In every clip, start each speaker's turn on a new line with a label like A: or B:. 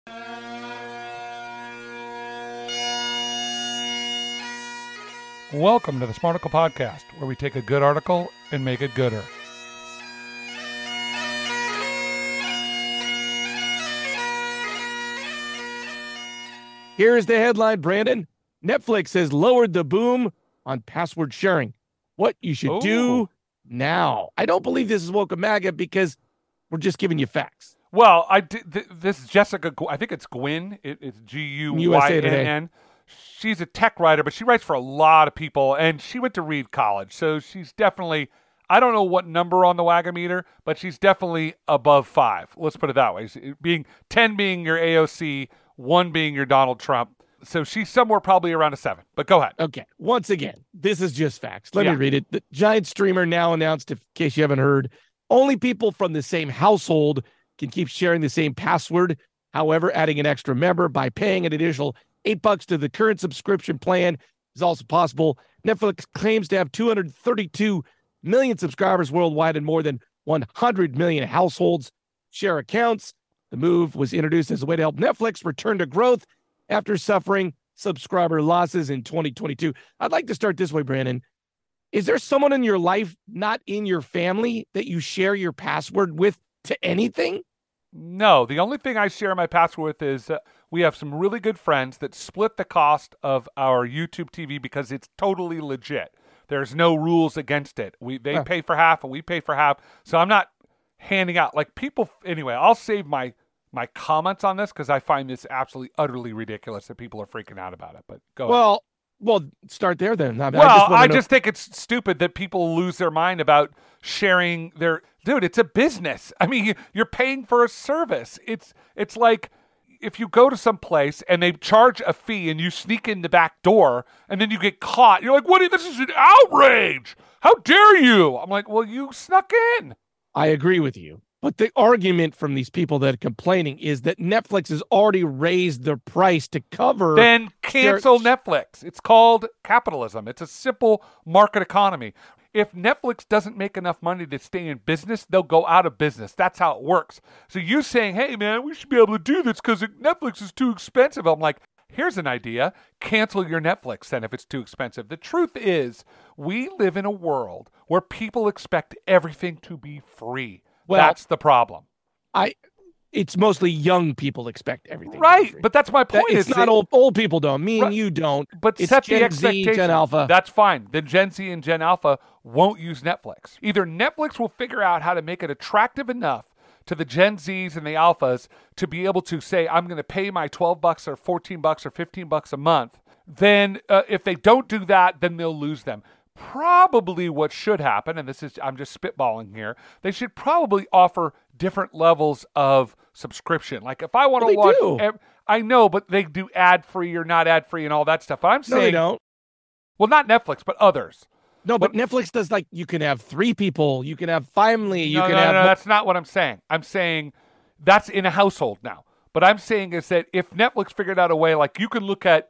A: Welcome to the Smarticle Podcast, where we take a good article and make it gooder.
B: Here's the headline, Brandon. Netflix has lowered the boom on password sharing. What you should do now. I don't believe this is Woke MAGA because we're just giving you facts.
A: Well, this is Jessica. I think it's Gwynn. It's Guynn. She's a tech writer, but she writes for a lot of people, and she went to Reed College. So she's definitely, I don't know what number on the Wagameter, but she's definitely above 5. Let's put it that way. 10 being your AOC, 1 being your Donald Trump. So she's somewhere probably around a 7, but go ahead.
B: Okay. Once again, this is just facts. Let me read it. The giant streamer now announced, in case you haven't heard, only people from the same household can keep sharing the same password. However, adding an extra member by paying an additional $8 to the current subscription plan is also possible. Netflix claims to have 232 million subscribers worldwide and more than 100 million households share accounts. The move was introduced as a way to help Netflix return to growth after suffering subscriber losses in 2022. I'd like to start this way, Brandon. Is there someone in your life, not in your family, that you share your password with to anything?
A: No, the only thing I share my password with is we have some really good friends that split the cost of our YouTube TV because it's totally legit. There's no rules against it. They pay for half and we pay for half. So I'm not handing out like people. Anyway, I'll save my comments on this because I find this absolutely utterly ridiculous that people are freaking out about it. But go ahead.
B: Well, start there then.
A: I just think it's stupid that people lose their mind about sharing their. Dude, it's a business. I mean, you're paying for a service. It's like if you go to some place and they charge a fee and you sneak in the back door and then you get caught. You're like, what? This is an outrage. How dare you? I'm like, well, you snuck in.
B: I agree with you. But the argument from these people that are complaining is that Netflix has already raised the price to cover.
A: Then cancel Netflix. It's called capitalism. It's a simple market economy. If Netflix doesn't make enough money to stay in business, they'll go out of business. That's how it works. So you saying, hey, man, we should be able to do this because Netflix is too expensive. I'm like, here's an idea. Cancel your Netflix then if it's too expensive. The truth is, we live in a world where people expect everything to be free. Well, that's the problem.
B: It's mostly young people expect everything.
A: Right, but that's my point.
B: It's not old people don't. Me and you don't.
A: But
B: it's
A: set
B: Gen
A: the expectation.
B: Z, Gen Alpha.
A: That's fine. Then Gen Z and Gen Alpha won't use Netflix. Either Netflix will figure out how to make it attractive enough to the Gen Zs and the Alphas to be able to say, I'm going to pay my $12 or $14 or $15 a month. Then if they don't do that, then they'll lose them. Probably what should happen, and I'm just spitballing here, they should probably offer different levels of subscription. Like if I want to watch, I know, but they do ad-free or not ad-free and all that stuff. But I'm saying,
B: no, they don't.
A: Well, not Netflix, but others.
B: No, but Netflix does you can have 3 people, you can have family,
A: No, that's not what I'm saying. I'm saying that's in a household now. But I'm saying is that if Netflix figured out a way, like you can look at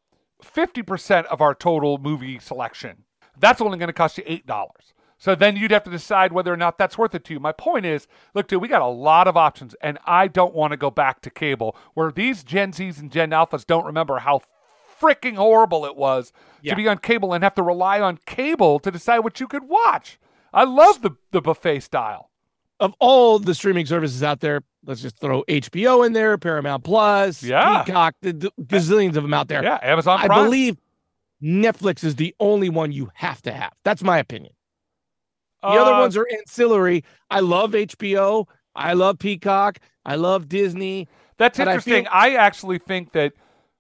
A: 50% of our total movie selection, that's only going to cost you $8. So then you'd have to decide whether or not that's worth it to you. My point is, look, dude, we got a lot of options, and I don't want to go back to cable where these Gen Zs and Gen Alphas don't remember how freaking horrible it was to be on cable and have to rely on cable to decide what you could watch. I love the buffet style.
B: Of all the streaming services out there, let's just throw HBO in there, Paramount Plus, Peacock, the gazillions of them out there.
A: Yeah, Amazon Prime.
B: I believe Netflix is the only one you have to have. That's my opinion. The other ones are ancillary. I love HBO. I love Peacock. I love Disney.
A: That's interesting. I actually think that,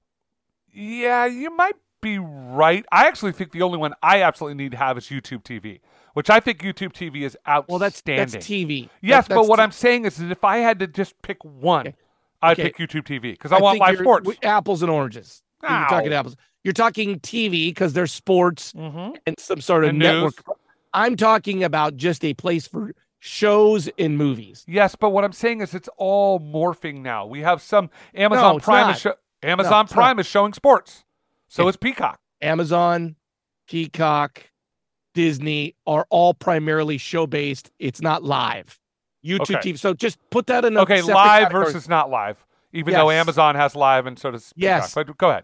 A: you might be right. I actually think the only one I absolutely need to have is YouTube TV, which I think YouTube TV is outstanding.
B: Well, that's TV.
A: Yes, but what I'm saying is that if I had to just pick one, I'd pick YouTube TV because I want live sports.
B: Apples and oranges. You're talking apples. You're talking TV because there's sports and some sort of network. News. I'm talking about just a place for shows and movies.
A: Yes, but what I'm saying is it's all morphing now. We have some Amazon Prime is showing sports. So is Peacock.
B: Amazon, Peacock, Disney are all primarily show-based. It's not live. YouTube TV. So just put that in a separate
A: live
B: category.
A: versus not live. even though Amazon has Live and so does Peacock.
B: Yes.
A: But go ahead.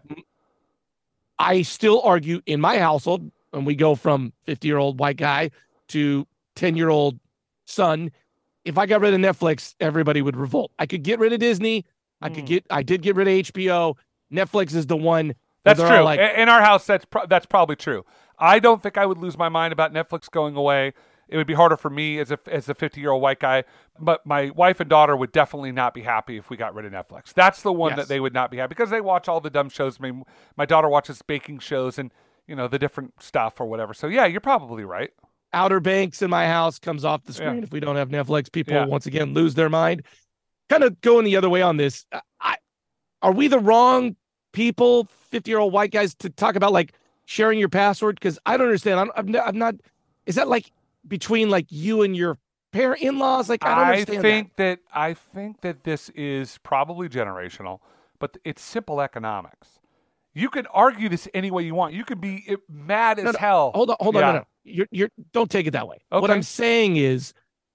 B: I still argue in my household, when we go from 50-year-old white guy to 10-year-old son, if I got rid of Netflix, everybody would revolt. I could get rid of Disney. I did get rid of HBO. Netflix is the one.
A: That's true. In our house, that's probably true. I don't think I would lose my mind about Netflix going away. It would be harder for me as a 50-year-old white guy, but my wife and daughter would definitely not be happy if we got rid of Netflix. That's the one that they would not be happy because they watch all the dumb shows. I mean, my daughter watches baking shows and the different stuff or whatever. So yeah, you're probably right.
B: Outer Banks in my house comes off the screen if we don't have Netflix. People once again lose their mind. Kind of going the other way on this. Are we the wrong people, 50-year-old white guys, to talk about like sharing your password? Because I don't understand. I'm not. Is that like between like you and your in-laws? Like I don't understand.
A: I think that this is probably generational, but it's simple economics. You can argue this any way you want. You can be mad as hell.
B: Hold on. No. You're don't take it that way.
A: Okay.
B: What I'm saying is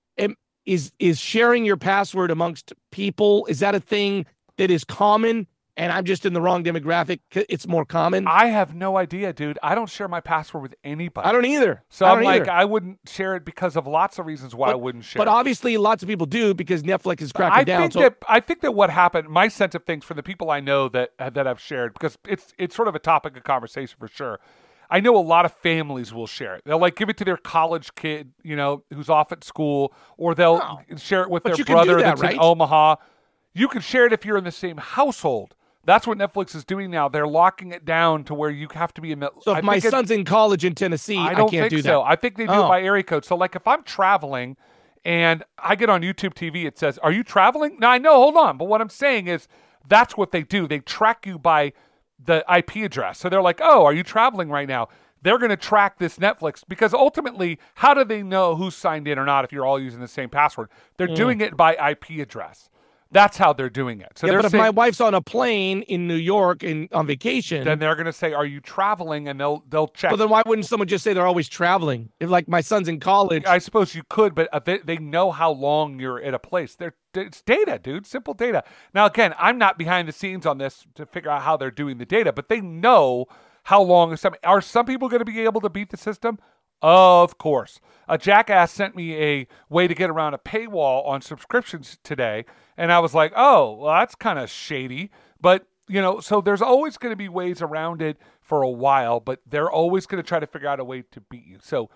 B: sharing your password amongst people, is that a thing that is common? And I'm just in the wrong demographic. It's more common.
A: I have no idea, dude. I don't share my password with anybody.
B: I don't either.
A: So I wouldn't share it because of lots of reasons why I wouldn't share it.
B: But obviously lots of people do because Netflix is cracking down.
A: I think that what happened, my sense of things for the people I know that I've shared, because it's sort of a topic of conversation for sure. I know a lot of families will share it. They'll like give it to their college kid, who's off at school, or they'll share it with their brother that's in Omaha. You can share it if you're in the same household. That's what Netflix is doing now. They're locking it down to where you have to be in.
B: So if my son's in college in Tennessee, I can't do that.
A: So. I think they do it by area code. So like if I'm traveling and I get on YouTube TV, it says, "Are you traveling?" Now I know, hold on. But what I'm saying is that's what they do. They track you by the IP address. So they're like, "Oh, are you traveling right now?" They're going to track this Netflix because ultimately, how do they know who's signed in or not if you're all using the same password? They're doing it by IP address. That's how they're doing it. So
B: but if my wife's on a plane in New York and on vacation,
A: then they're going to say, "Are you traveling?" And they'll check.
B: Well, then why wouldn't someone just say they're always traveling? If like my son's in college,
A: I suppose you could, but they know how long you're at a place. It's data, dude. Simple data. Now, again, I'm not behind the scenes on this to figure out how they're doing the data, but they know how long. Are some people going to be able to beat the system? Of course. A jackass sent me a way to get around a paywall on subscriptions today, and I was like, oh, well, that's kind of shady. But, so there's always going to be ways around it for a while, but they're always going to try to figure out a way to beat you. So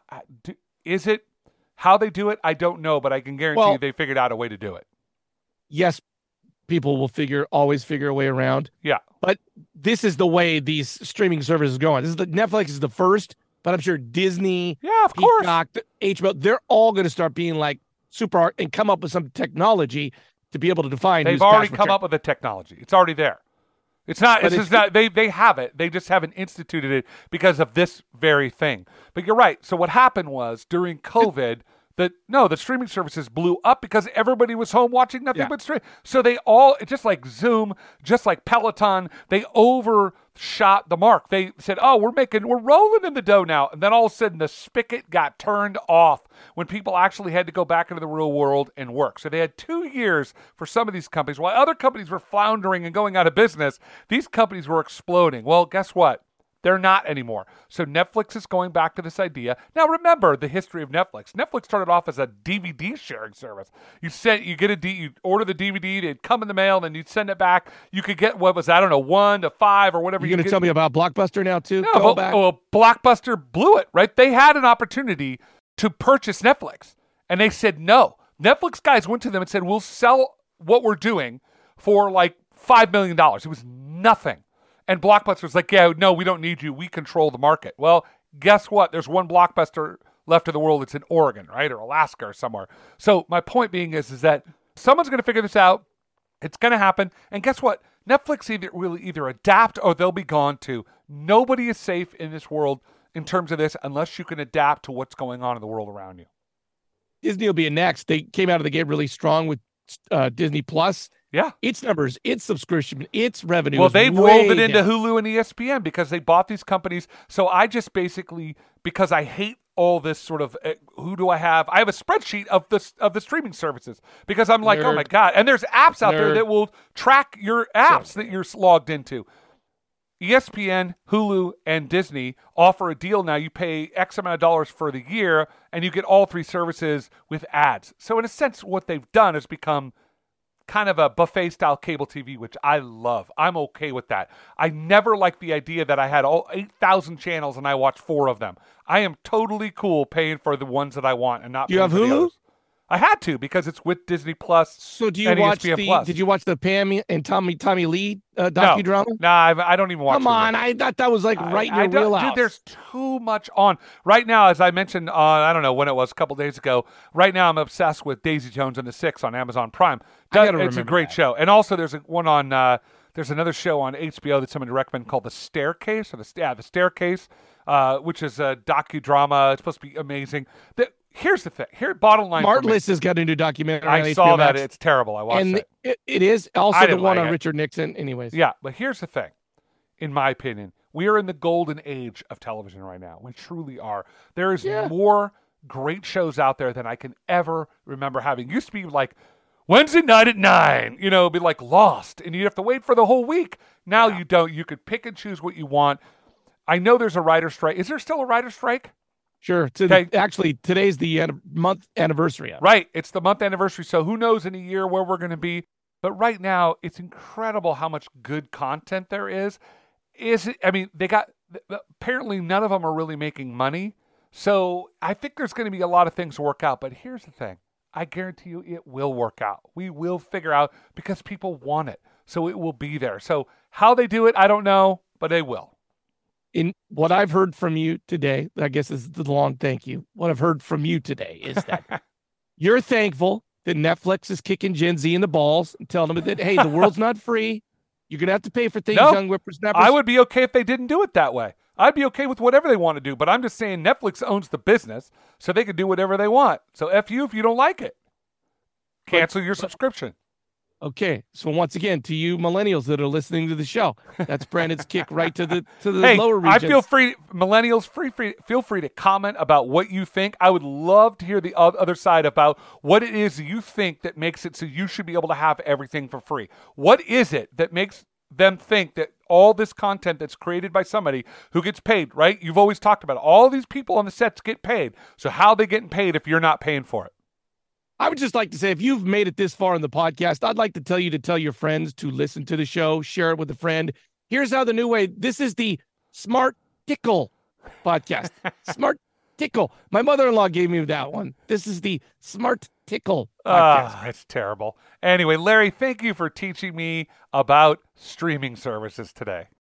A: is it how they do it? I don't know, but I can guarantee you they figured out a way to do it.
B: Yes, people will always figure a way around.
A: Yeah.
B: But this is the way these streaming services are going. Netflix is the first. But I'm sure Disney,
A: of course,
B: Peacock, HBO, they're all going to start being like super and come up with some technology to be able to define.
A: They've already come up with the technology. It's already there. It's not. They have it. They just haven't instituted it because of this very thing. But you're right. So what happened was during COVID. The streaming services blew up because everybody was home watching nothing but stream. So they all, just like Zoom, just like Peloton, they overshot the mark. They said, "Oh, we're rolling in the dough now." And then all of a sudden the spigot got turned off when people actually had to go back into the real world and work. So they had 2 years for some of these companies. While other companies were floundering and going out of business, these companies were exploding. Well, guess what? They're not anymore. So Netflix is going back to this idea. Now remember the history of Netflix. Netflix started off as a DVD sharing service. You order the DVD, it'd come in the mail, then you'd send it back. You could get 1 to 5 or whatever.
B: You're going to tell me about Blockbuster now too?
A: No, Blockbuster blew it, right? They had an opportunity to purchase Netflix, and they said no. Netflix guys went to them and said, "We'll sell what we're doing for like $5 million." It was nothing. And Blockbuster was like, "Yeah, no, we don't need you. We control the market." Well, guess what? There's one Blockbuster left in the world. It's in Oregon, right? Or Alaska or somewhere. So my point being is that someone's going to figure this out. It's going to happen. And guess what? Netflix will either adapt or they'll be gone too. Nobody is safe in this world in terms of this unless you can adapt to what's going on in the world around you.
B: Disney will be next. They came out of the gate really strong with Disney Plus.
A: Yeah.
B: Its numbers, its subscription, its revenue.
A: Well, they've rolled it into Hulu and ESPN because they bought these companies. So I just basically, because I hate all this sort of who do I have? I have a spreadsheet of the streaming services because I'm like, oh my God. And there's apps out there that will track your apps that you're logged into. ESPN, Hulu, and Disney offer a deal now. You pay X amount of dollars for the year, and you get all three services with ads. So in a sense, what they've done is become kind of a buffet-style cable TV, which I love. I'm okay with that. I never liked the idea that I had all 8,000 channels and I watch 4 of them. I am totally cool paying for the ones that I want and not.
B: Do you have Hulu?
A: Others. I had to because it's with Disney Plus.
B: So do you watch Did you watch the Pam and Tommy Lee docudrama?
A: No, I don't even watch.
B: Come on, I thought that was like right in your wheelhouse.
A: Dude, there's too much on right now. As I mentioned, I don't know when it was, a couple days ago. Right now, I'm obsessed with Daisy Jones and the Six on Amazon Prime. It's a great show, and also there's one on. There's another show on HBO that somebody recommended called The Staircase, or The Staircase, which is a docudrama. It's supposed to be amazing. Here's the thing. Bottom line.
B: Martless has got a new documentary.
A: I saw that. It's terrible. I watched it.
B: It is also the one on Richard Nixon. Anyways.
A: Yeah, but here's the thing. In my opinion, we are in the golden age of television right now. We truly are. There is more great shows out there than I can ever remember having. It used to be like Wednesday night at 9, it'd be like Lost, and you'd have to wait for the whole week. Now you don't. You could pick and choose what you want. I know there's a writer's strike. Is there still a writer's strike?
B: Sure. Actually, today's the month anniversary of it.
A: Right. It's the month anniversary. So who knows in a year where we're going to be. But right now, it's incredible how much good content there is. Apparently none of them are really making money. So I think there's going to be a lot of things to work out. But here's the thing. I guarantee you it will work out. We will figure out because people want it. So it will be there. So how they do it, I don't know, but they will.
B: In what I've heard from you today, I guess this is the long thank you. What I've heard from you today is that you're thankful that Netflix is kicking Gen Z in the balls and telling them that, hey, the world's not free. You're going to have to pay for things, young whippersnappers.
A: I would be okay if they didn't do it that way. I'd be okay with whatever they want to do, but I'm just saying Netflix owns the business, so they can do whatever they want. So F you if you don't like it. Cancel your subscription.
B: Okay, so once again, to you millennials that are listening to the show, that's Brandon's kick right to the
A: hey,
B: lower regions.
A: I feel free, millennials, feel free to comment about what you think. I would love to hear the other side about what it is you think that makes it so you should be able to have everything for free. What is it that makes them think that all this content that's created by somebody who gets paid, right? You've always talked about it. All these people on the sets get paid. So how are they getting paid if you're not paying for it?
B: I would just like to say, if you've made it this far in the podcast, I'd like to tell you to tell your friends to listen to the show, share it with a friend. Here's how the new way. This is the Smart Tickle podcast. Smart Tickle. My mother-in-law gave me that one. This is the Smart Tickle podcast.
A: It's terrible. Anyway, Larry, thank you for teaching me about streaming services today.